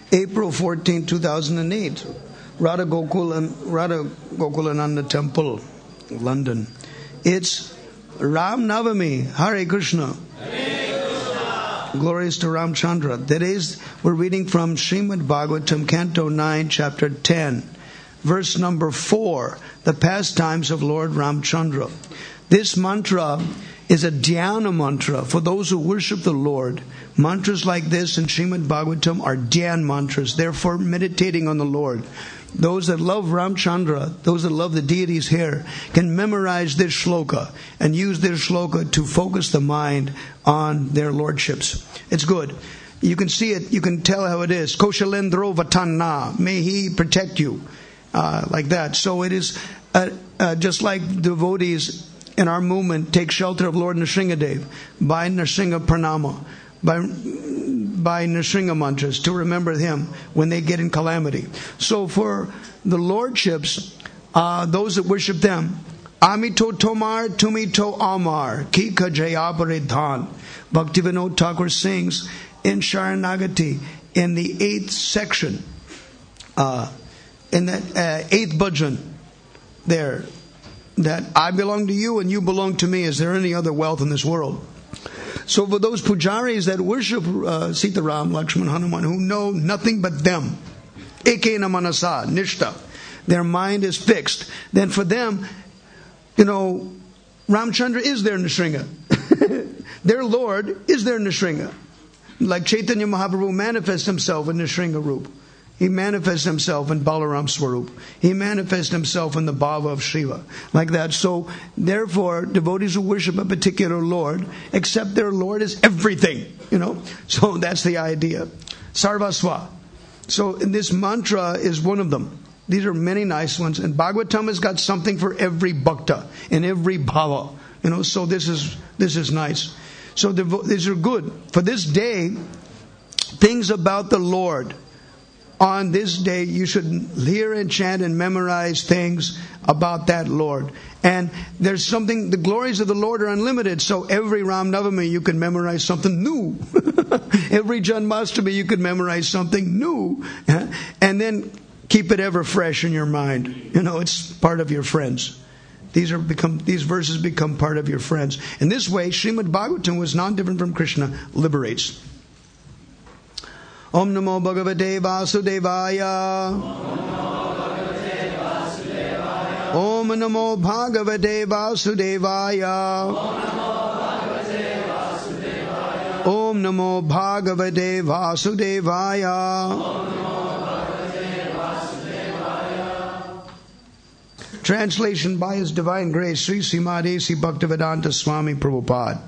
April 14, 2008. Radha Gokulananda Temple, London. It's Ram Navami. Hare Krishna. Glories to Ramchandra. We're reading from Srimad Bhagavatam, Canto 9, Chapter 10, verse number 4, the pastimes of Lord Ramchandra. This mantra is a dhyana mantra for those who worship the Lord. Mantras like this in Srimad Bhagavatam are dhyan mantras, therefore meditating on the Lord. Those that love Ramchandra, those that love the deities here, can memorize this shloka and use this shloka to focus the mind on their lordships. It's good. You can see it, you can tell how it is. Koshalendro Vatanna, may he protect you. Like that. So it is just like devotees in our movement take shelter of Lord Nrsingadev by Nrsinga Pranama, by Nrsinga mantras to remember him when they get in calamity. So for the lordships, those that worship them, Amito Tomar Tumito Amar Kika Jayaparidhan. Bhaktivinoda Thakur sings in Sharanagati in the 8th section, in that 8th bhajan there, that I belong to you and you belong to me. Is there any other wealth in this world? So for those pujaris that worship Sitaram, Lakshman, Hanuman, who know nothing but them, ekena manasa, nishta, their mind is fixed, then for them, Ramchandra is their Nrsinga. Their Lord is their Nrsinga. Like Chaitanya Mahaprabhu manifests himself in Nrsinga Roop. He manifests himself in Balaram Swarup. He manifests himself in the bhava of Shiva. Like that. So, therefore, devotees who worship a particular Lord accept their Lord as everything. So that's the idea. Sarvasva. So this mantra is one of them. These are many nice ones. And Bhagavatam has got something for every bhakta and every bhava. So this is nice. So these are good. For this day, things about the Lord. On this day, you should hear and chant and memorize things about that Lord. And there's something, the glories of the Lord are unlimited. So every Ram Navami, you can memorize something new. Every Janmashtami, you can memorize something new. And then keep it ever fresh in your mind. It's part of your friends. These verses become part of your friends. In this way, Srimad Bhagavatam was non-different from Krishna, liberates. Om Namo Bhagavate Vasudevaya. Om Namo Bhagavate Vasudevaya. Om Namo Bhagavate Vasudevaya. Translation by His Divine Grace, Sri Srimad A.C. Bhaktivedanta Swami Prabhupada.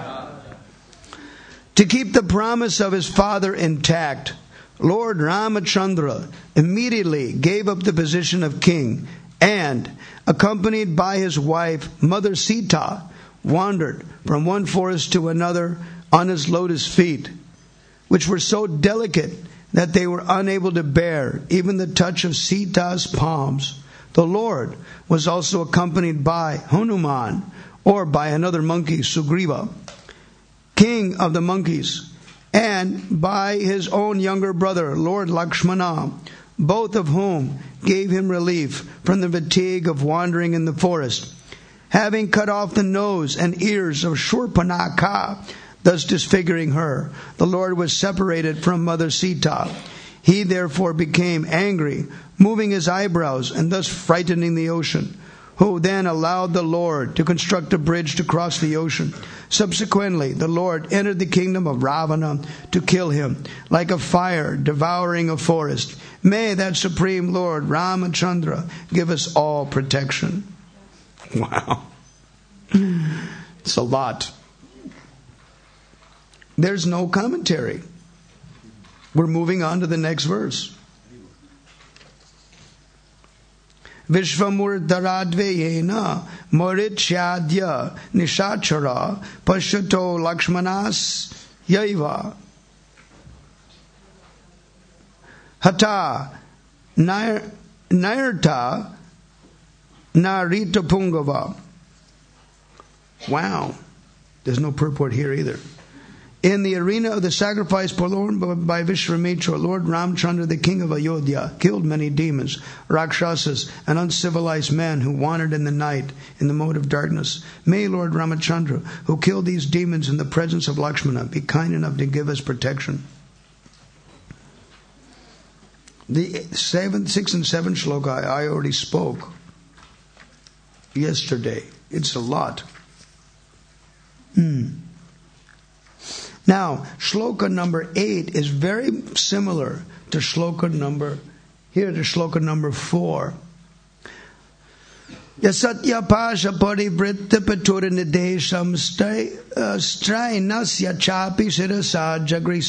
To keep the promise of his father intact, Lord Ramachandra immediately gave up the position of king and, accompanied by his wife, Mother Sita, wandered from one forest to another on his lotus feet, which were so delicate that they were unable to bear even the touch of Sita's palms. The Lord was also accompanied by Hanuman, or by another monkey, Sugriva, king of the monkeys, and by his own younger brother, Lord Lakshmana, both of whom gave him relief from the fatigue of wandering in the forest. Having cut off the nose and ears of Shurpanakha, thus disfiguring her, the Lord was separated from Mother Sita. He therefore became angry, moving his eyebrows and thus frightening the ocean, who then allowed the Lord to construct a bridge to cross the ocean. Subsequently, the Lord entered the kingdom of Ravana to kill him, like a fire devouring a forest. May that Supreme Lord Ramachandra give us all protection. Wow. It's a lot. There's no commentary. We're moving on to the next verse. Vishvamurdaradveyena Maritsyadya Nishachara Pashato Lakshmanas Yaiva Hata Nairta Narita Pungava. Wow. There's no purport here either. In the arena of the sacrifice performed by Vishwamitra, Lord Ramchandra, the king of Ayodhya, killed many demons, rakshasas, and uncivilized men who wandered in the night in the mode of darkness. May Lord Ramachandra, who killed these demons in the presence of Lakshmana, be kind enough to give us protection. The 6 and 7 shloka I already spoke yesterday. It's a lot. Now, shloka number 8 is very similar to shloka number 4. Yasatya pasha parivritta paturinidesham strainasya chapi sirasa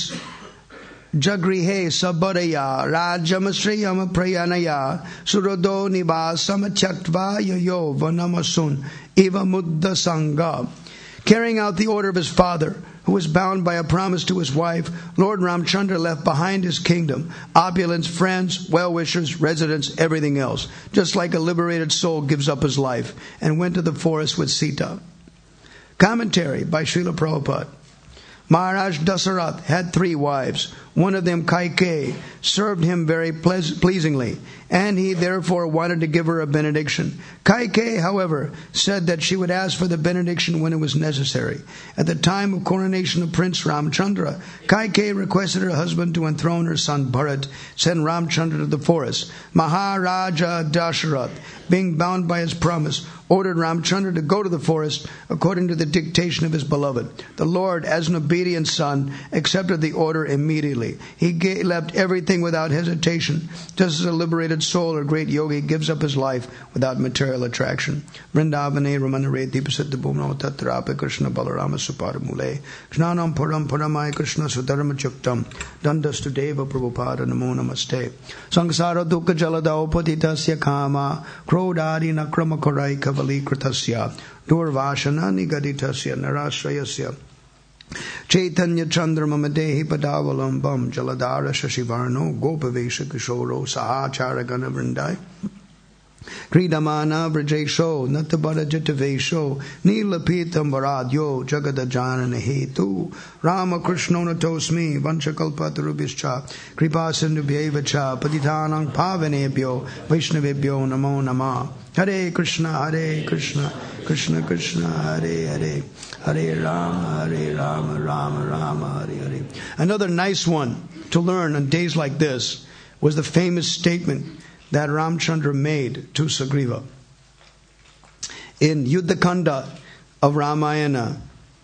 jagrihe sabadaya rajamasriyam prayanaya surodo nivasam chaktva yoyo vanamasun eva mudda sangha. Carrying out the order of his father, who was bound by a promise to his wife, Lord Ramchandra left behind his kingdom, opulence, friends, well-wishers, residents, everything else, just like a liberated soul gives up his life, and went to the forest with Sita. Commentary by Srila Prabhupada. Maharaj Dasarath had 3 wives. One of them, Kaikeyi, served him very pleasingly, and he therefore wanted to give her a benediction. Kaikeyi, however, said that she would ask for the benediction when it was necessary. At the time of coronation of Prince Ramchandra, Kaikeyi requested her husband to enthrone her son Bharat, send Ramchandra to the forest. Maharaja Dasarath, being bound by his promise, ordered Ramchandra to go to the forest according to the dictation of his beloved. The Lord, as an obedient son, accepted the order immediately. He left everything without hesitation, just as a liberated soul or great yogi gives up his life without material attraction. Vrindavane Ramanare Dipasiddha Bhumno Tatrape Krishna Balarama Suparamule Jnanam Param Paramaya Krishna Sudharma Chuktam Dandastu Deva Prabhupada Namo Namaste Sangsara Dukha Jalada Upatitasya Kama Krodari Nakrama Korai Kavali Kritasya Durvashana Nigaditasya Narashrayasya Chaitanya Chandrama Madehi Padavalambam Jaladara Shashivarno Gopavesha Kishoro Sahachara Gana Vrindai Kridamana Vrajesho Natabara Jitavesho Nilapitam Varadyo Jagadajana Hetu Rama Krishna Natosmi Vanchakalpatarubhischa Kripasindubhyevacha Patitanang Pavanebhyo Vaishnavebhyo Namo Nama Hare Krishna Krishna Krishna Hare Hare Hare Rama Rama Hare Hare. Another nice one to learn on days like this was the famous statement that Ramchandra made to Sugriva. In Yuddhakanda of Ramayana,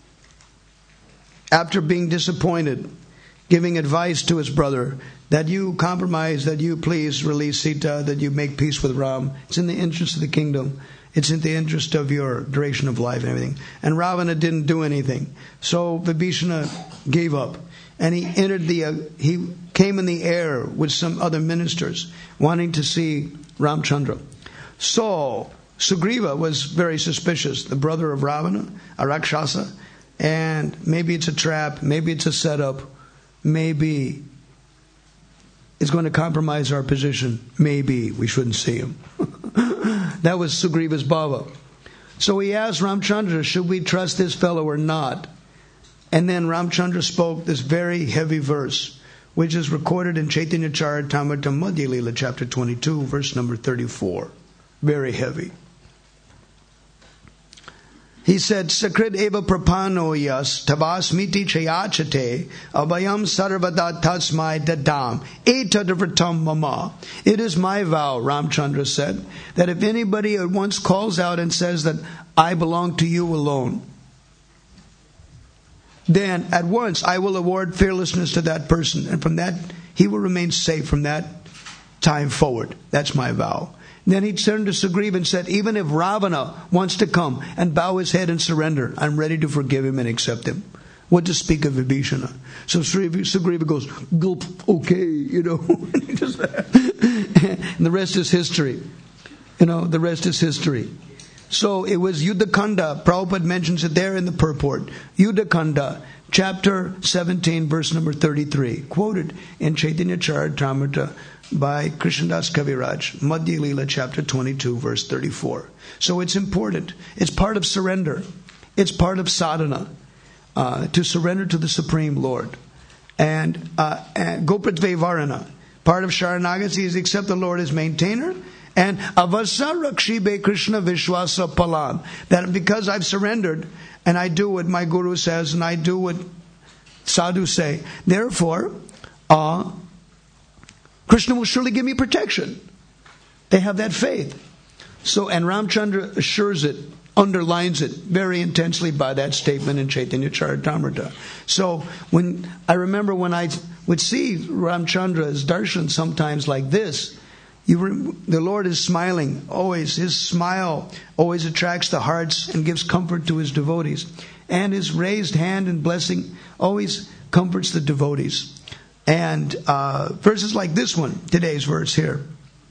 after being disappointed, giving advice to his brother that you compromise, that you please release Sita, that you make peace with Ram. It's in the interest of the kingdom. It's in the interest of your duration of life and everything. And Ravana didn't do anything. So Vibhishana gave up. And he came in the air with some other ministers wanting to see Ramchandra. So Sugriva was very suspicious, the brother of Ravana, a Rakshasa, and maybe it's a trap, maybe it's a setup, maybe it's going to compromise our position, maybe we shouldn't see him. That was Sugriva's bhava. So he asked Ramchandra, should we trust this fellow or not? And then Ramchandra spoke this very heavy verse, which is recorded in Chaitanya Charitamrita Madhya Lila, chapter 22, verse number 34. Very heavy. He said, Sakrit eva prapano yas tavasmiti chayachate abhayam sarvada tasmai dadam etadavratam mama. It is my vow, Ramchandra said, that if anybody at once calls out and says that I belong to you alone, then at once I will award fearlessness to that person. And from that, he will remain safe from that time forward. That's my vow. Then he turned to Sugriva and said, even if Ravana wants to come and bow his head and surrender, I'm ready to forgive him and accept him. What to speak of Vibhishana? So Sugriva goes, gulp, okay, and the rest is history. The rest is history. So it was Yuddhakanda. Prabhupada mentions it there in the purport. Yuddhakanda, chapter 17, verse number 33. Quoted in Chaitanya Charitamrita by Krishnadas Kaviraj, Madhya Lila, chapter 22, verse 34. So it's important. It's part of surrender. It's part of sadhana. to surrender to the Supreme Lord. And Gopatve Varana, part of Sharanagati is accept the Lord as maintainer. And Avasarakshibe Krishna Vishwasa Palam, that because I've surrendered and I do what my Guru says and I do what sadhu say, therefore Krishna will surely give me protection. They have that faith. So, and Ramchandra assures it, underlines it very intensely by that statement in Chaitanya Charitamrita. So, I remember when I would see Ramchandra's darshan sometimes like this, the Lord is smiling always. His smile always attracts the hearts and gives comfort to His devotees. And His raised hand and blessing always comforts the devotees. And verses like this one, today's verse here.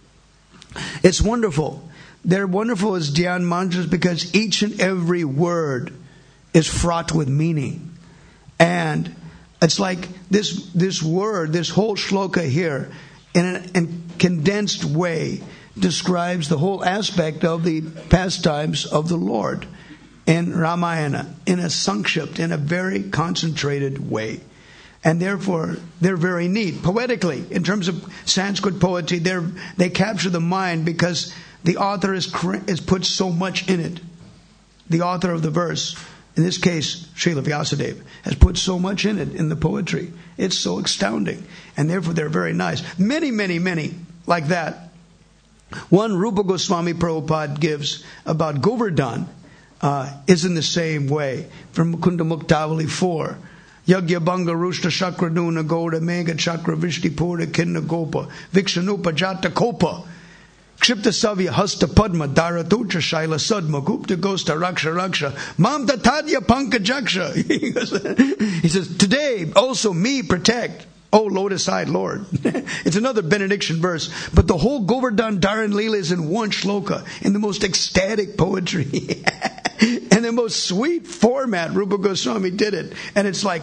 It's wonderful. They're wonderful as Dhyan mantras because each and every word is fraught with meaning. And it's like this word, this whole shloka here, in a condensed way, describes the whole aspect of the pastimes of the Lord in Ramayana, in a sankshipt, in a very concentrated way. And therefore, they're very neat. Poetically, in terms of Sanskrit poetry, they capture the mind because the author has put so much in it. The author of the verse, in this case, Srila Vyasadeva, has put so much in it, in the poetry. It's so astounding. And therefore, they're very nice. Many, many, many like that. One Rupa Goswami Prabhupada gives about Govardhan is in the same way. From Mukunda Muktavali 4. Yagya Banga Rushta Shakra Nuna Goda Mega Chakra Vishti Pura Kinna Gopa Vikshanupa Jata Kopa Kshipta Savya Hasta Padma Daratucha Shaila Sadma Gupta Gosta Raksha Raksha Mamta Tadya Panka Jaksha. He says, today also me protect, O lotus-eyed Lord. It's another benediction verse. But the whole Govardhan Dharan Leela is in one shloka, in the most ecstatic poetry. And the most sweet format, Rupa Goswami did it. And it's like,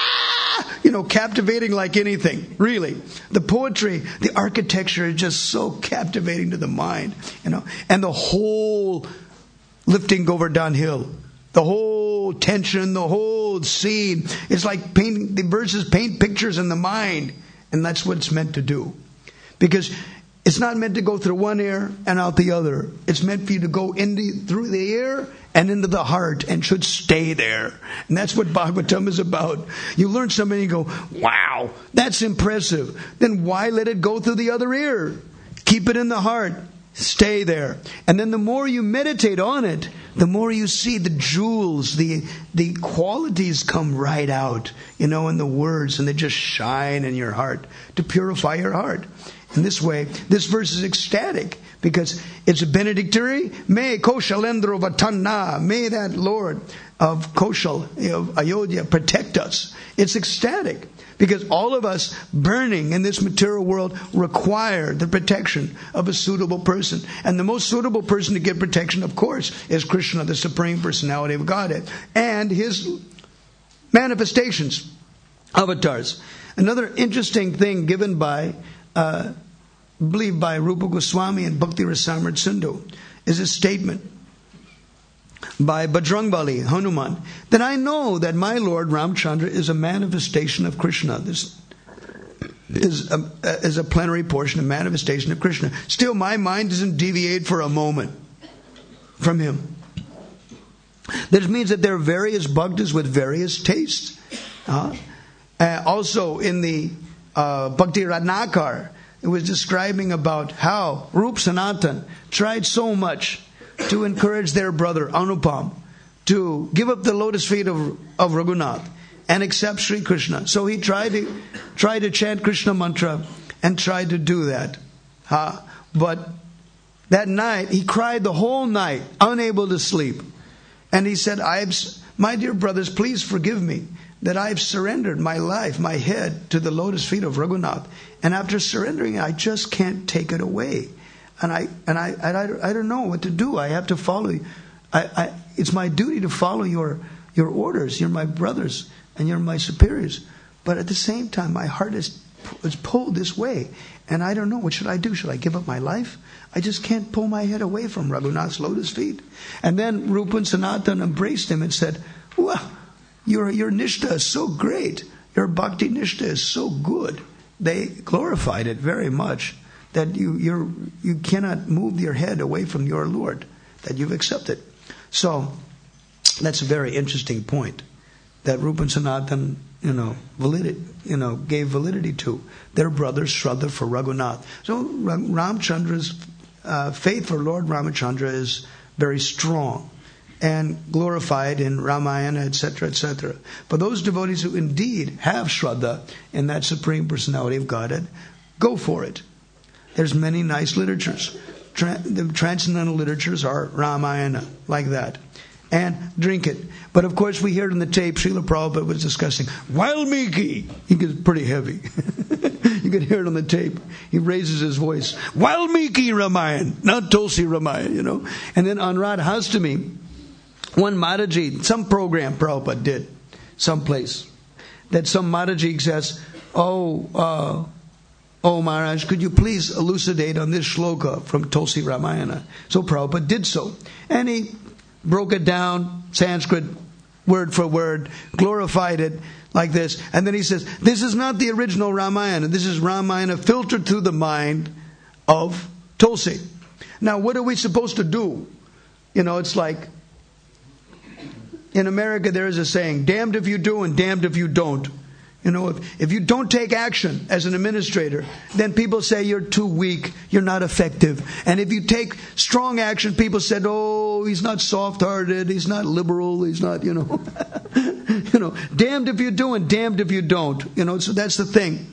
captivating like anything, really. The poetry, the architecture is just so captivating to the mind, And the whole lifting Govardhan Hill, the whole tension, the whole scene, it's like painting, the verses paint pictures in the mind. And that's what it's meant to do. Because it's not meant to go through one ear and out the other. It's meant for you to go through the ear and into the heart and should stay there. And that's what Bhagavatam is about. You learn something and you go, wow, that's impressive. Then why let it go through the other ear? Keep it in the heart. Stay there. And then the more you meditate on it, the more you see the jewels, the qualities come right out, in the words, and they just shine in your heart to purify your heart. In this way, this verse is ecstatic because it's a benedictory. May Koshalendra Vatanna, may that Lord of Koshal, of Ayodhya, protect us. It's ecstatic because all of us burning in this material world require the protection of a suitable person. And the most suitable person to get protection, of course, is Krishna, the Supreme Personality of Godhead, and His manifestations, avatars. Another interesting thing given by believed by Rupa Goswami and Bhakti Rasamrita Sindhu is a statement by Bajrangbali, Hanuman, that I know that my Lord Ramchandra is a manifestation of Krishna. This is a plenary portion, a manifestation of Krishna. Still, my mind doesn't deviate for a moment from Him. This means that there are various bhaktas with various tastes. Also, in the Bhakti Ratnakar, it was describing about how Rup Sanatan tried so much to encourage their brother Anupam to give up the lotus feet of Raghunath and accept Sri Krishna. So he tried to chant Krishna mantra and tried to do that. But that night, he cried the whole night, unable to sleep. And he said, my dear brothers, please forgive me that I've surrendered my life, my head, to the lotus feet of Raghunath. And after surrendering it, I just can't take it away. And I don't know what to do. I have to follow you. It's my duty to follow your orders. You're my brothers and you're my superiors. But at the same time, my heart is pulled this way. And I don't know. What should I do? Should I give up my life? I just can't pull my head away from Raghunath's lotus feet. And then Rupa and Sanatan embraced him and said, well, your nishta is so great. Your bhakti nishta is so good. They glorified it very much that you cannot move your head away from your Lord, that you've accepted. So that's a very interesting point that Rupa and Sanatan, gave validity to. Their brother's Shraddha for Raghunath. So Ramchandra's faith for Lord Ramachandra is very strong and glorified in Ramayana, etc., etc. For those devotees who indeed have Shraddha in that Supreme Personality of Godhead, go for it. There's many nice literatures. The transcendental literatures are Ramayana, like that. And drink it. But of course we heard on the tape, Srila Prabhupada was discussing Valmiki. He gets pretty heavy. You could hear it on the tape. He raises his voice. Valmiki Ramayana, not Tulsi Ramayana, And then on Radhastami, one Mataji, some program Prabhupada did, someplace, that some Mataji says, Oh Maharaj, could you please elucidate on this shloka from Tulsi Ramayana? So Prabhupada did so. And he broke it down, Sanskrit, word for word, glorified it like this. And then he says, this is not the original Ramayana. This is Ramayana filtered through the mind of Tulsi. Now, what are we supposed to do? It's like, in America there is a saying, damned if you do and damned if you don't. If you don't take action as an administrator, then people say you're too weak, you're not effective. And if you take strong action, people said, oh, he's not soft-hearted, he's not liberal, he's not, damned if you do and damned if you don't. So that's the thing.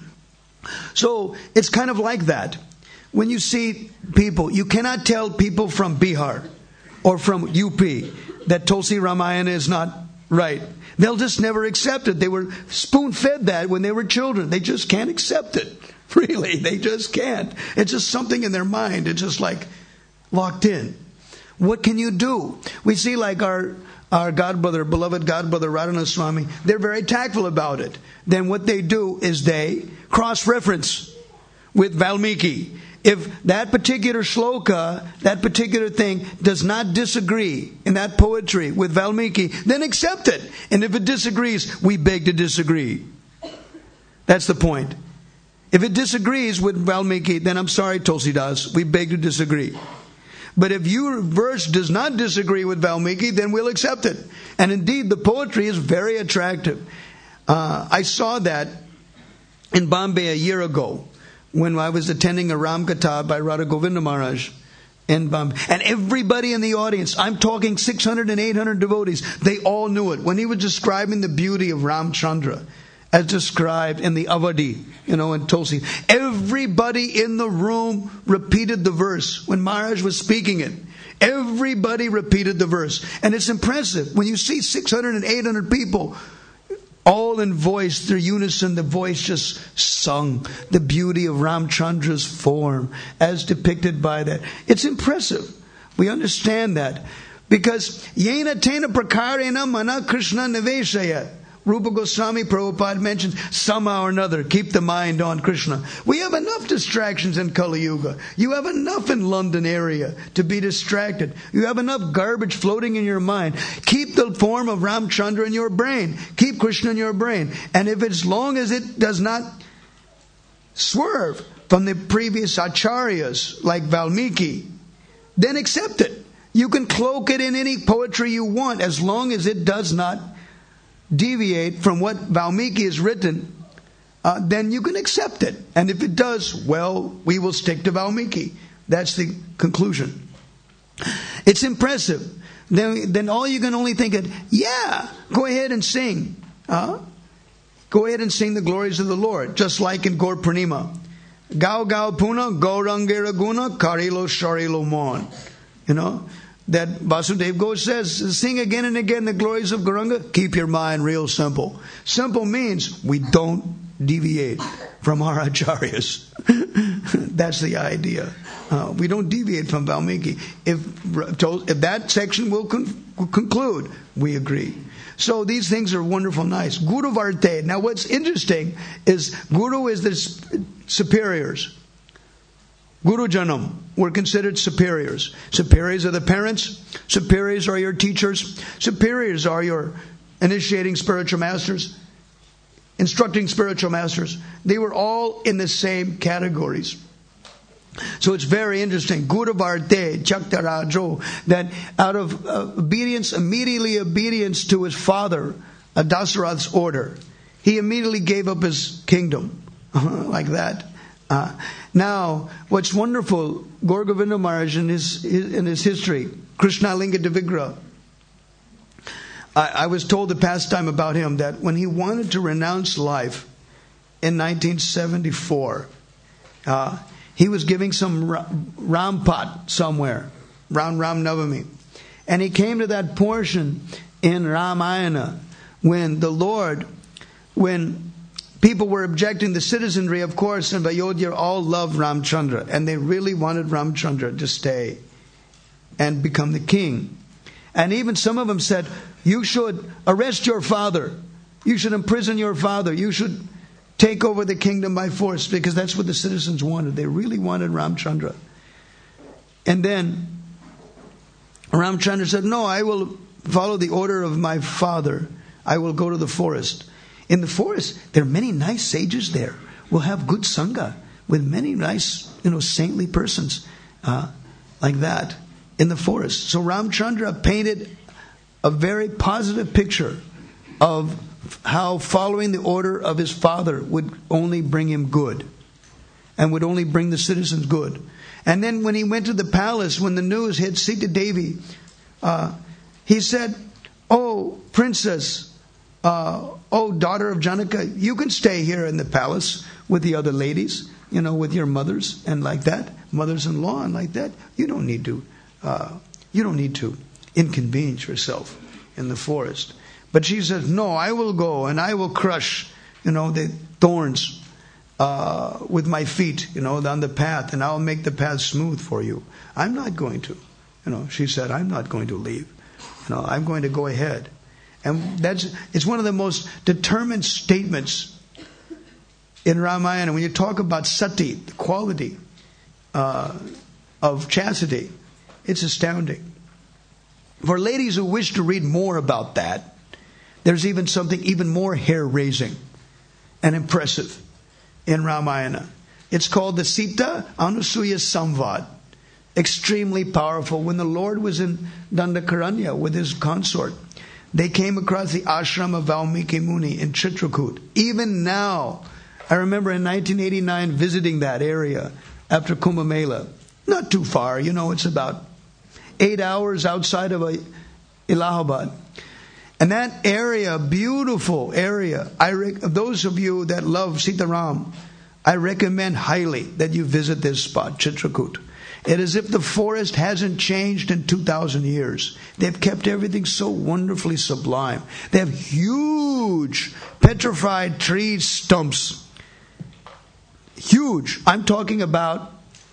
So it's kind of like that. When you see people, you cannot tell people from Bihar or from UP that Tulsi Ramayana is not right. They'll just never accept it. They were spoon-fed that when they were children. They just can't accept it. Really, they just can't. It's just something in their mind. It's just like locked in. What can you do? We see like our godbrother, beloved godbrother Radhanath Swami, they're very tactful about it. Then what they do is they cross-reference with Valmiki. If that particular shloka, that particular thing does not disagree in that poetry with Valmiki, then accept it. And if it disagrees, we beg to disagree. That's the point. If it disagrees with Valmiki, then I'm sorry, Tulsidas, we beg to disagree. But if your verse does not disagree with Valmiki, then we'll accept it. And indeed, the poetry is very attractive. I saw that in Bombay a year ago, when I was attending a Ram Katha by Radha Govinda Maharaj in Bombay. And everybody in the audience, I'm talking 600 and 800 devotees, they all knew it. When he was describing the beauty of Ramchandra, as described in the Avadi, in Tulsi, everybody in the room repeated the verse when Maharaj was speaking it. Everybody repeated the verse. And it's impressive. When you see 600 and 800 people all in voice, their unison, the voice just sung the beauty of Ramchandra's form as depicted by that. It's impressive. We understand that. Because Yena Tena Prakarena Mana Krishna Niveshaya. Rupa Goswami Prabhupada mentions somehow or another, keep the mind on Krishna. We have enough distractions in Kali Yuga. You have enough in London area to be distracted. You have enough garbage floating in your mind. Keep the form of Ramchandra in your brain. Keep Krishna in your brain. And if as long as it does not swerve from the previous acharyas like Valmiki, then accept it. You can cloak it in any poetry you want as long as it does not deviate from what Valmiki has written, then you can accept it. And if it does, well, we will stick to Valmiki. That's the conclusion. It's impressive. Then all you can only think of, go ahead and sing. Go ahead and sing the glories of the Lord, just like in Gaur Purnima. Gau Gau Puna, Gaurangera Guna, Karilo Sharilo Mon. That Vasudev Ghosh says, sing again and again the glories of Gauranga. Keep your mind real simple. Simple means we don't deviate from our acharyas. That's the idea. We don't deviate from Valmiki. If that section will conclude, we agree. So these things are wonderful, nice. Guru Varte. Now what's interesting is Guru is the superiors. Guru Janam were considered superiors. Superiors are the parents. Superiors are your teachers. Superiors are your initiating spiritual masters, instructing spiritual masters. They were all in the same categories. So it's very interesting. Guruvarte Chaktarajo, that out of immediately obedience to his father, Dasarath's order, he immediately gave up his kingdom. Like that. Now, what's wonderful, Gaura Govinda Maharaj in his history, Krishna Linga Devigra, I was told the past time about him that when he wanted to renounce life in 1974, he was giving some Rampat somewhere, Ram Navami. And he came to that portion in Ramayana when people were objecting, the citizenry, of course, in Ayodhya all loved Ramchandra. And they really wanted Ramchandra to stay and become the king. And even some of them said, you should arrest your father. You should imprison your father. You should take over the kingdom by force, because that's what the citizens wanted. They really wanted Ramchandra. And then Ramchandra said, no, I will follow the order of my father. I will go to the forest. In the forest, there are many nice sages there. We'll have good sangha with many nice, saintly persons like that in the forest. So Ramchandra painted a very positive picture of how following the order of his father would only bring him good and would only bring the citizens good. And then when he went to the palace, when the news hit Sita Devi, he said, oh, princess, oh, daughter of Janaka, you can stay here in the palace with the other ladies, with your mothers and like that, mothers-in-law and like that. You don't need to inconvenience yourself in the forest. But she says, no, I will go and I will crush, the thorns with my feet, on the path, and I'll make the path smooth for you. I'm not going to. She said, I'm not going to leave. I'm going to go ahead. And it's one of the most determined statements in Ramayana. When you talk about sati, the quality of chastity, it's astounding. For ladies who wish to read more about that, there's even something even more hair-raising and impressive in Ramayana. It's called the Sita Anusuya Samvad. Extremely powerful. When the Lord was in Dandakaranya with his consort, they came across the ashram of Valmiki Muni in Chitrakoot. Even now, I remember in 1989 visiting that area after Kumbh Mela. Not too far, it's about 8 hours outside of Allahabad. And that area, beautiful area, those of you that love Sitaram, I recommend highly that you visit this spot, Chitrakoot. It is as if the forest hasn't changed in 2,000 years. They've kept everything so wonderfully sublime. They have huge petrified tree stumps. Huge. I'm talking about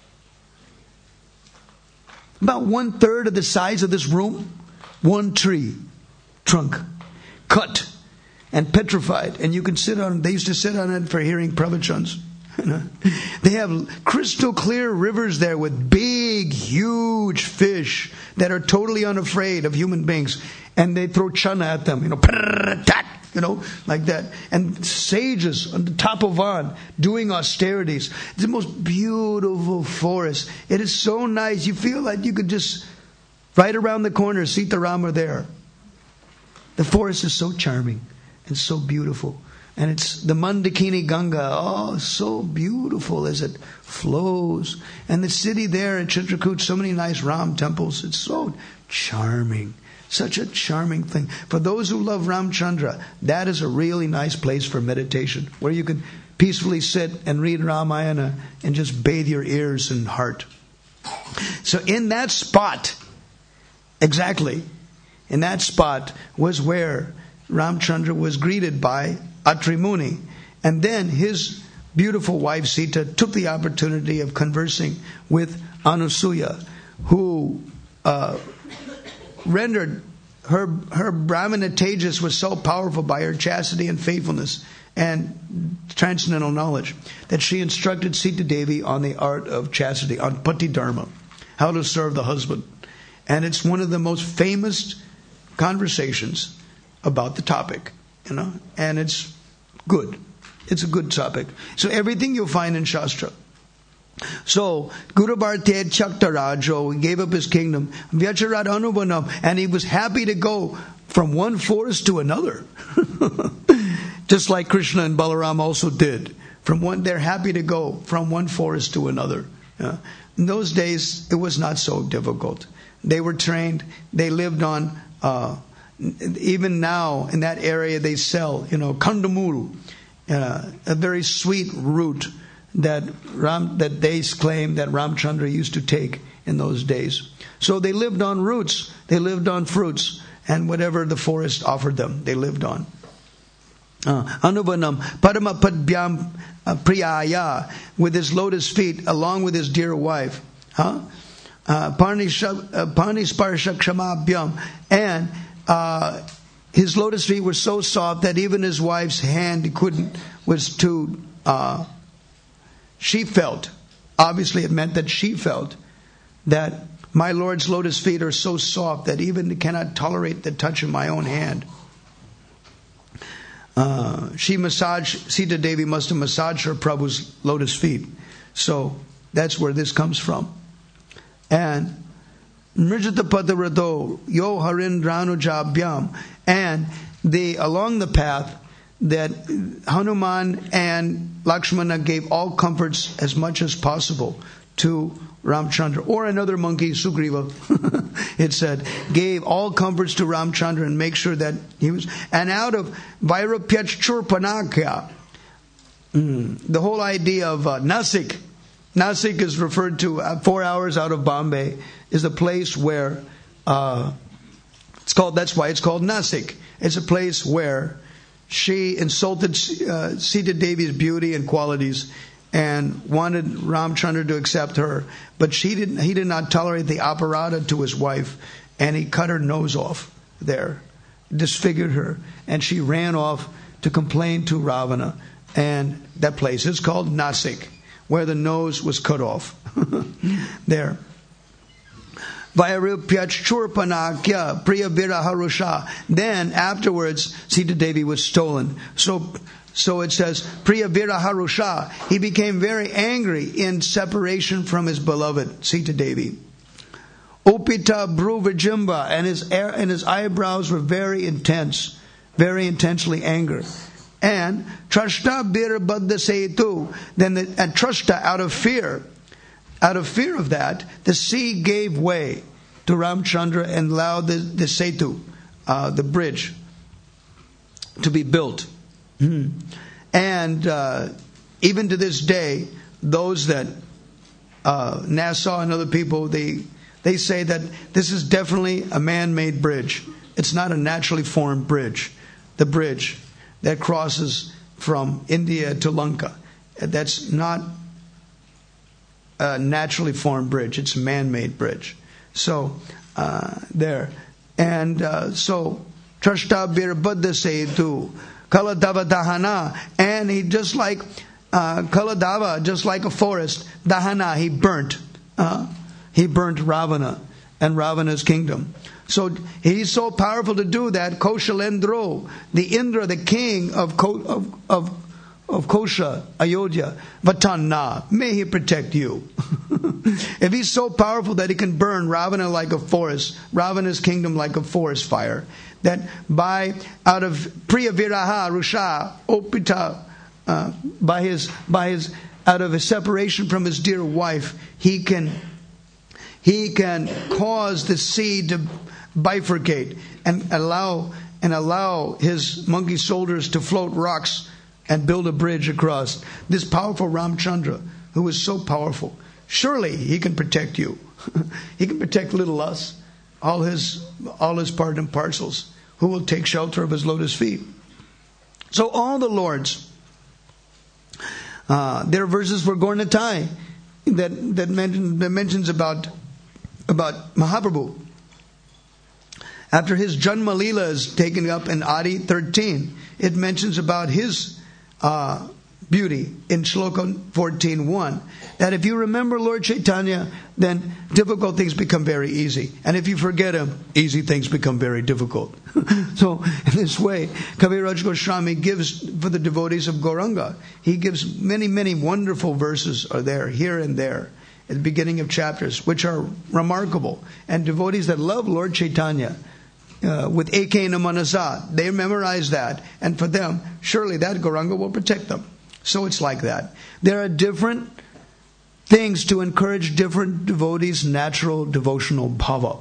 1/3 of the size of this room. One tree trunk, cut and petrified. And you can sit on it. They used to sit on it for hearing pravachans. They have crystal clear rivers there with big, huge fish that are totally unafraid of human beings. And they throw chana at them, like that. And sages on the top of Van doing austerities. It's the most beautiful forest. It is so nice. You feel like you could just, right around the corner, Sitaram are there. The forest is so charming and so beautiful. And it's the Mandakini Ganga. Oh, so beautiful as it flows. And the city there in Chitrakoot, so many nice Ram temples. It's so charming. Such a charming thing. For those who love Ramchandra, that is a really nice place for meditation, where you can peacefully sit and read Ramayana and just bathe your ears and heart. So in that spot, exactly, in that spot was where Ramchandra was greeted by Atri Muni. And then his beautiful wife Sita took the opportunity of conversing with Anusuya, who rendered her Brahmana Tejas was so powerful by her chastity and faithfulness and transcendental knowledge that she instructed Sita Devi on the art of chastity, on Pati Dharma, how to serve the husband. And it's one of the most famous conversations about the topic, and it's good. It's a good topic. So everything you'll find in Shastra. So Guru Bharate Chaktarajo gave up his kingdom, Vyacharat Anubanam, and he was happy to go from one forest to another. Just like Krishna and Balaram also did. They're happy to go from one forest to another. In those days, it was not so difficult. They were trained. They lived on, even now in that area they sell, kandamuru, a very sweet root that they claim that Ramchandra used to take in those days. So they lived on roots. They lived on fruits. And whatever the forest offered them, they lived on. Anubanam Paramapadbyam Priyaya, with his lotus feet, along with his dear wife. Parnisparsha Kshamabhyam, and his lotus feet were so soft that even his wife's hand was too. She felt, obviously it meant that she felt that my Lord's lotus feet are so soft that even cannot tolerate the touch of my own hand. Sita Devi must have massaged her Prabhu's lotus feet. So that's where this comes from. And Mrijata Padarado Yo Harindranujabyam, and along the path that Hanuman and Lakshmana gave all comforts as much as possible to Ramchandra, or another monkey, Sugriva, it said, gave all comforts to Ramchandra and make sure that he was, and out of Vairapyachurpanakya, the whole idea of Nasik is referred to 4 hours out of Bombay, is a place where, that's why it's called Nasik. It's a place where she insulted Sita Devi's beauty and qualities and wanted Ramchandra to accept her, but he did not tolerate the aparada to his wife, and he cut her nose off there, disfigured her, and she ran off to complain to Ravana, and that place is called Nasik, where the nose was cut off. There. Vairapyachurpanakya Priya Viraharusha. Then afterwards, Sita Devi was stolen. So it says, Priya Viraharusha. He became very angry in separation from his beloved Sita Devi. Upita Bru Vijimba, and his eyebrows were very intense, very intensely angry. And Trashta Bir Baddha Setu. Then Trashta, out of fear of that, the sea gave way to Ramchandra and allowed the Setu, the bridge, to be built. And even to this day, those that NASA and other people, they say that this is definitely a man-made bridge. It's not a naturally formed bridge. The bridge that crosses from India to Lanka, that's not a naturally formed bridge. It's a man-made bridge. So there, and so Trashta Bir Baddha Setu Kaladava Dahana, and he just like Kaladava, just like a forest, Dahana, he burnt Ravana and Ravana's kingdom. So he's so powerful to do that. Koshalendro, the Indra, the king of Kosha, Ayodhya, Vatanna, may he protect you. If he's so powerful that he can burn Ravana like a forest, Ravana's kingdom like a forest fire, that out of Priya Viraha Rusha Opita, out of his separation from his dear wife, he can cause the sea to bifurcate and allow his monkey soldiers to float rocks and build a bridge across. This powerful Ramchandra, who is so powerful, surely he can protect you. He can protect little us, all his part and parcels, who will take shelter of his lotus feet. So all the lords, there are verses for Gaurnatai that mentions about Mahaprabhu. After his Janma Leela is taken up in Adi 13, it mentions about his beauty in Shloka 14:1, that if you remember Lord Chaitanya, then difficult things become very easy. And if you forget him, easy things become very difficult. So in this way, Kaviraj Goswami gives for the devotees of Gauranga, he gives many, many wonderful verses are there, here and there, at the beginning of chapters, which are remarkable. And devotees that love Lord Chaitanya, with Ekena Manasa, they memorize that. And for them, surely that Gauranga will protect them. So it's like that. There are different things to encourage different devotees' natural devotional bhava.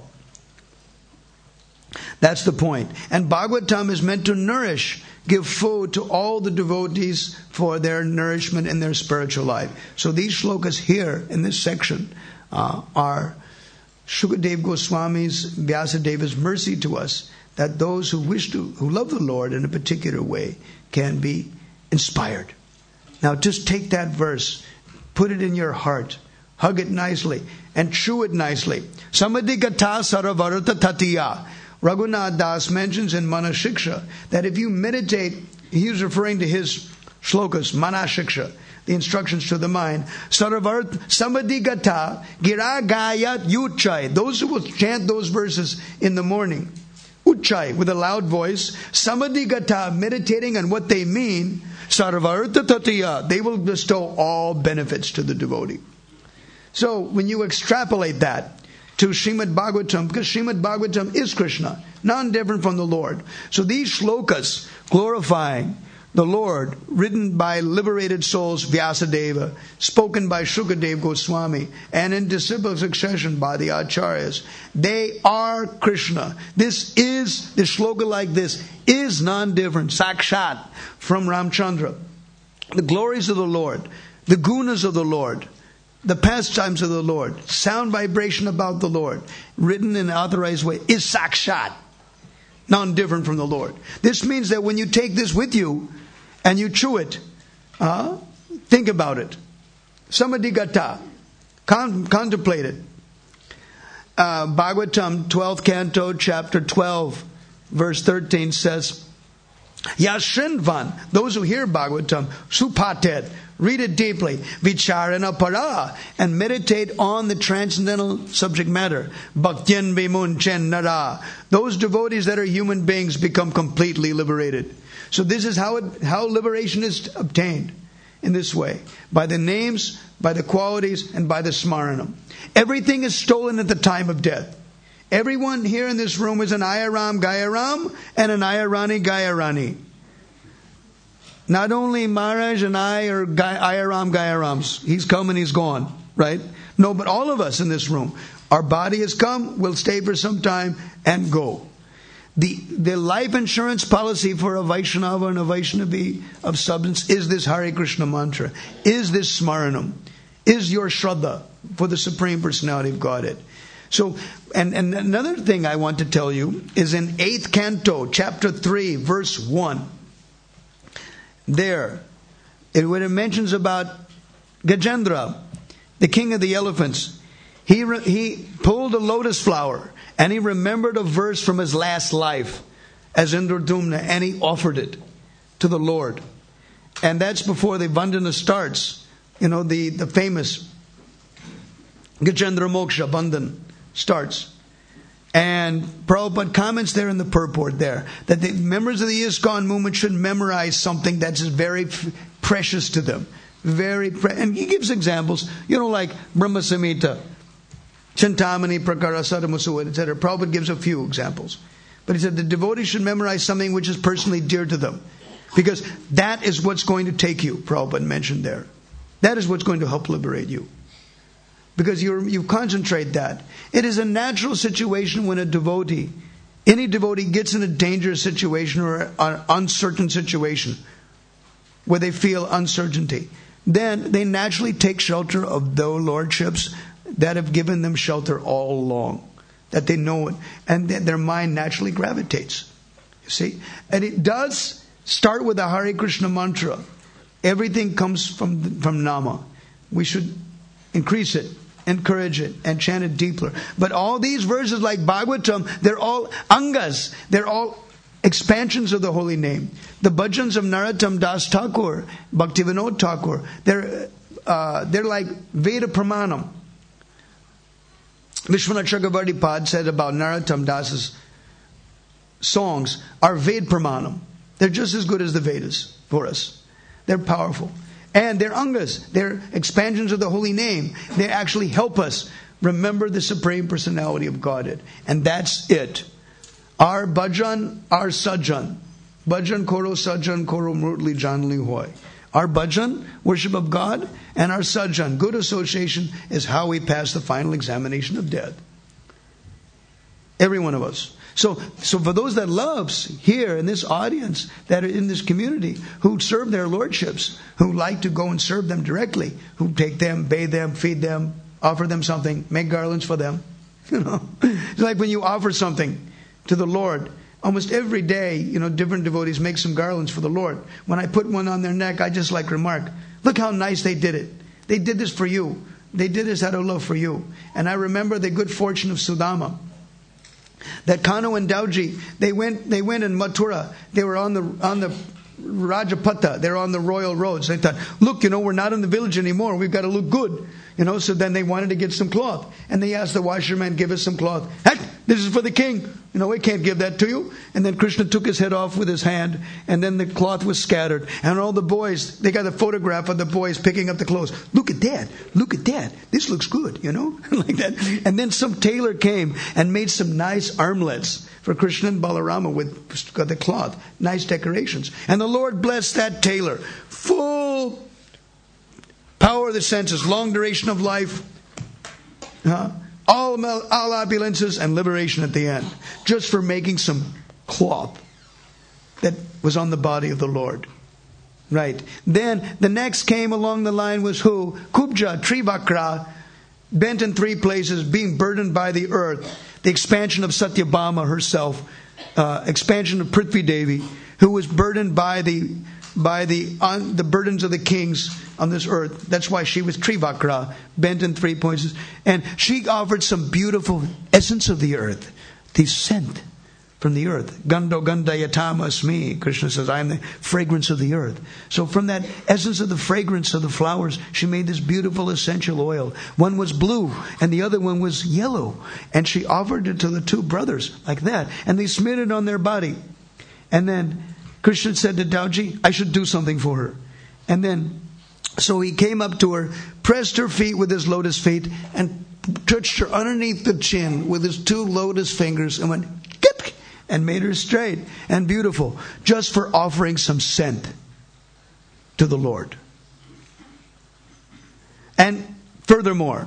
That's the point. And Bhagavatam is meant to nourish, give food to all the devotees for their nourishment in their spiritual life. So these shlokas here in this section are Shukadev Goswami's, Vyasadeva's mercy to us, that those who love the Lord in a particular way can be inspired. Now just take that verse, put it in your heart, hug it nicely, and chew it nicely. Samadhigata Saravarata Tatiya. Raghunath Das mentions in Manashiksha that if you meditate, he's referring to his shlokas, Manashiksha, the instructions to the mind. Saravarth Samadhigata Gira Gayat Uchai. Those who will chant those verses in the morning, Uchai, with a loud voice, Samadhigata, meditating on what they mean, Sarvartha Tatiya, they will bestow all benefits to the devotee. So when you extrapolate that to Srimad Bhagavatam, because Srimad Bhagavatam is Krishna, none different from the Lord. So these shlokas glorifying the Lord, written by liberated souls, Vyasadeva, spoken by Shukadev Goswami, and in disciple succession by the Acharyas, they are Krishna. The shloka like this is non-different, sakshat, from Ramchandra. The glories of the Lord, the gunas of the Lord, the pastimes of the Lord, sound vibration about the Lord, written in an authorized way, is sakshat, non-different from the Lord. This means that when you take this with you and you chew it, think about it. Samadhigata, contemplate it. Bhagavatam, 12th canto, chapter 12, verse 13 says, Yashrinvan, those who hear Bhagavatam, supatet, read it deeply, vicharana para, and meditate on the transcendental subject matter. Bhaktyan vimunchen nara. Those devotees that are human beings become completely liberated. So this is how liberation is obtained, in this way. By the names, by the qualities, and by the smaranam. Everything is stolen at the time of death. Everyone here in this room is an Ayaram Gayaram and an Ayarani Gayarani. Not only Maharaj and I are Ayaram Gayarams. He's come and he's gone, right? No, but all of us in this room. Our body has come, we'll stay for some time, and go. The life insurance policy for a Vaishnava and a Vaishnavi of substance is this Hare Krishna mantra, is this Smaranam, is your Shraddha for the Supreme Personality of Godhead. So, and another thing I want to tell you is in 8th canto, chapter 3, verse 1. There, when it mentions about Gajendra, the king of the elephants, he pulled a lotus flower and he remembered a verse from his last life as Indradumna, and he offered it to the Lord. And that's before the Vandana starts. You know, the famous Gajendra Moksha Bandhan starts. And Prabhupada comments there in the purport there that the members of the ISKCON movement should memorize something that's very precious to them. And he gives examples, like Brahma Samhita, Chintamani, Prakara, Sadhamusuva, etc. Prabhupada gives a few examples. But he said the devotees should memorize something which is personally dear to them. Because that is what's going to take you, Prabhupada mentioned there. That is what's going to help liberate you. Because you concentrate that. It is a natural situation when any devotee gets in a dangerous situation or an uncertain situation where they feel uncertainty. Then they naturally take shelter of those lordships that have given them shelter all along. That they know it. And their mind naturally gravitates. You see? And it does start with the Hare Krishna mantra. Everything comes from Nama. We should increase it, encourage it, and chant it deeper. But all these verses like Bhagavatam, they're all angas. They're all expansions of the holy name. The bhajans of Narottam Das Thakur, Bhaktivinoda Thakur, they're like Veda Pramanam. Vishwanath Chakravarti Pad said about Narottam Das's songs are Ved Pramanam. They're just as good as the Vedas for us. They're powerful. And they're angas. They're expansions of the holy name. They actually help us remember the Supreme Personality of Godhead. And that's it. Our bhajan, our sajan. Bhajan koro sajan koro murtli janli hoy. Our bhajan, worship of God, and our sajan, good association, is how we pass the final examination of death. Every one of us. So for those that loves here in this audience, that are in this community, who serve their lordships, who like to go and serve them directly, who take them, bathe them, feed them, offer them something, make garlands for them. It's like when you offer something to the Lord. Almost every day, different devotees make some garlands for the Lord. When I put one on their neck, I just remark, look how nice they did it. They did this for you. They did this out of love for you. And I remember the good fortune of Sudama. That Kanu and Dauji, they went in Mathura. They were on the Rajapata. They're on the royal roads. They thought, look, we're not in the village anymore. We've got to look good. So then they wanted to get some cloth. And they asked the washerman, give us some cloth. Hey, this is for the king. We can't give that to you. And then Krishna took his head off with his hand. And then the cloth was scattered. And all the boys, they got a photograph of the boys picking up the clothes. Look at that. Look at that. This looks good, like that. And then some tailor came and made some nice armlets for Krishna and Balarama with the cloth. Nice decorations. And the Lord blessed that tailor. Full power of the senses, long duration of life, all opulences, and liberation at the end. Just for making some cloth that was on the body of the Lord. Right. Then the next came along the line was who? Kubja, Trivakra, bent in three places, being burdened by the earth. The expansion of Satyabhama herself, expansion of Prithvi Devi, who was burdened by the burdens of the kings on this earth. That's why she was Trivakra, bent in three places. And she offered some beautiful essence of the earth, the scent from the earth. Gando Gandayatama Asmi. Krishna says, I am the fragrance of the earth. So from that essence of the fragrance of the flowers, she made this beautiful essential oil. One was blue and the other one was yellow. And she offered it to the two brothers like that. And they smeared it on their body. And then Krishna said to Dauji, I should do something for her. And then, so he came up to her, pressed her feet with his lotus feet, and touched her underneath the chin with his two lotus fingers, and went, Kip, and made her straight and beautiful, just for offering some scent to the Lord. And furthermore,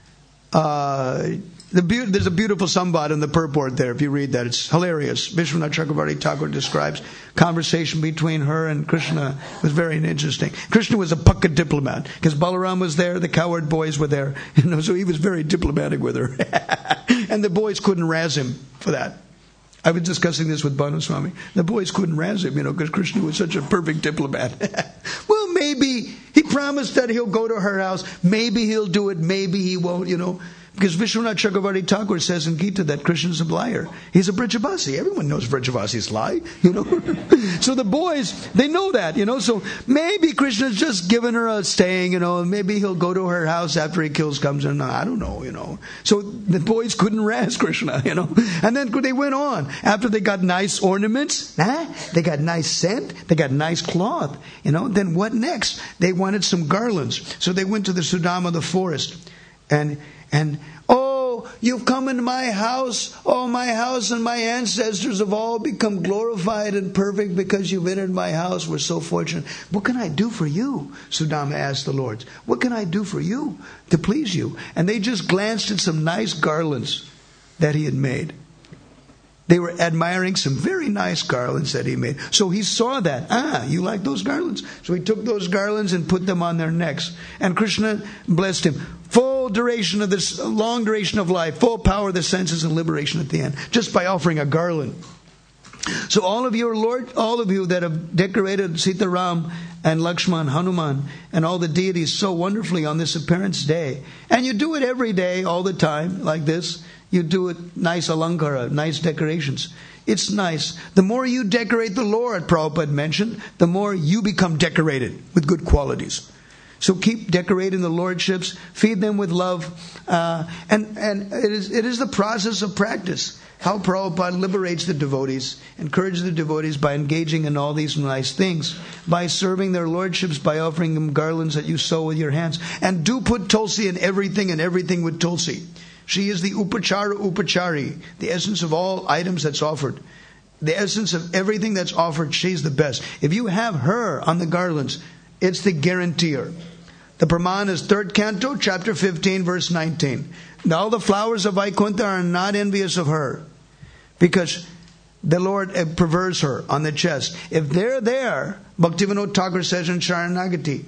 there's a beautiful samvad in the purport there. If you read that, it's hilarious. Vishwanath Chakravarti Thakur describes conversation between her and Krishna. It was very interesting. Krishna was a pucka diplomat because Balaram was there, the cowherd boys were there, so he was very diplomatic with her, and the boys couldn't razz him for that. I was discussing this with Bhanu Swami. The boys couldn't razz him, because Krishna was such a perfect diplomat. Well, maybe he promised that he'll go to her house. Maybe he'll do it. Maybe he won't. Because Vishwanath Chakravarti Thakur says in Gita that Krishna's a liar. He's a Vrajavasi. Everyone knows Vrajavasis lie, So the boys, they know that, So maybe Krishna's just giving her a staying, Maybe he'll go to her house after he kills Kamsa. I don't know, So the boys couldn't razz Krishna, And then they went on. After they got nice ornaments, they got nice scent, they got nice cloth, Then what next? They wanted some garlands. So they went to the Sudama, the forest. And oh, you've come into my house. Oh, my house and my ancestors have all become glorified and perfect because you've entered my house. We're so fortunate. What can I do for you? Sudama asked the lords. What can I do for you to please you? And they just glanced at some nice garlands that he had made. They were admiring some very nice garlands that he made. So he saw that. You like those garlands? So he took those garlands and put them on their necks. And Krishna blessed him. Full duration of this, long duration of life, full power of the senses and liberation at the end, just by offering a garland. So all of you that have decorated Sitaram and Lakshman, Hanuman, and all the deities so wonderfully on this appearance day. And you do it every day, all the time, like this. You do it, nice alankara, nice decorations. It's nice. The more you decorate the Lord, Prabhupada mentioned, the more you become decorated with good qualities. So keep decorating the lordships, feed them with love, and it is the process of practice. How Prabhupada liberates the devotees, encourages the devotees by engaging in all these nice things, by serving their lordships, by offering them garlands that you sew with your hands. And do put Tulsi in everything, and everything with Tulsi. She is the upachari, the essence of all items that's offered. The essence of everything that's offered, she's the best. If you have her on the garlands, it's the guaranteer. The Praman is 3rd canto, chapter 15, verse 19. All the flowers of Vaikuntha are not envious of her, because the Lord prefers her on the chest. If they're there, Bhaktivinoda Thakur says in Sharanagati,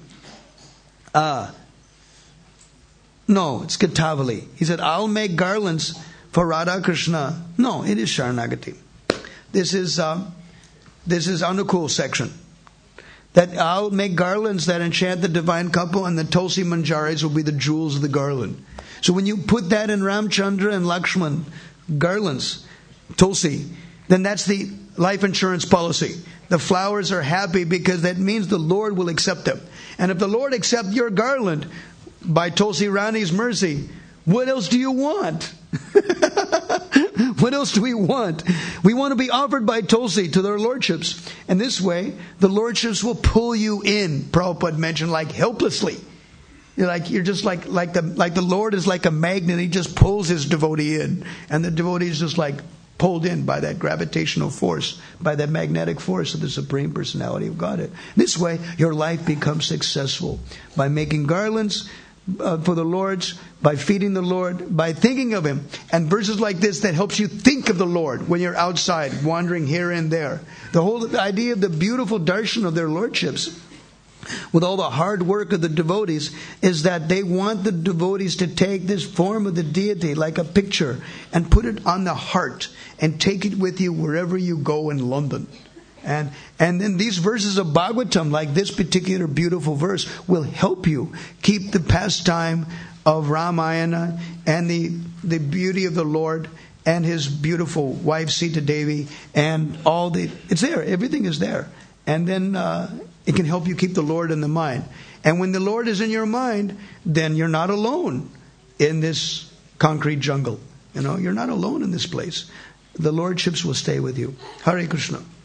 no, it's Katavali. He said, I'll make garlands for Radha Krishna. No, it is Sharanagati. This is Anukul section. That I'll make garlands that enchant the divine couple, and the Tulsi Manjaris will be the jewels of the garland. So when you put that in Ramchandra and Lakshman garlands, Tulsi, then that's the life insurance policy. The flowers are happy because that means the Lord will accept them. And if the Lord accepts your garland by Tulsi Rani's mercy, what else do you want? What else do we want? We want to be offered by Tulsi to their lordships. And this way, the lordships will pull you in, Prabhupada mentioned, like helplessly. You're just like the Lord is like a magnet. He just pulls his devotee in. And the devotee is just like pulled in by that gravitational force, by that magnetic force of the Supreme Personality of Godhead. This way, your life becomes successful. By making garlands for the Lord's, by feeding the Lord, by thinking of Him. And verses like this that helps you think of the Lord when you're outside, wandering here and there. The whole idea of the beautiful darshan of their lordships, with all the hard work of the devotees, is that they want the devotees to take this form of the deity like a picture and put it on the heart and take it with you wherever you go in London. And then these verses of Bhagavatam, like this particular beautiful verse, will help you keep the pastime of Ramayana and the beauty of the Lord and His beautiful wife Sita Devi and it's there. Everything is there. And then it can help you keep the Lord in the mind. And when the Lord is in your mind, then you're not alone in this concrete jungle. You're not alone in this place. The lordships will stay with you. Hare Krishna.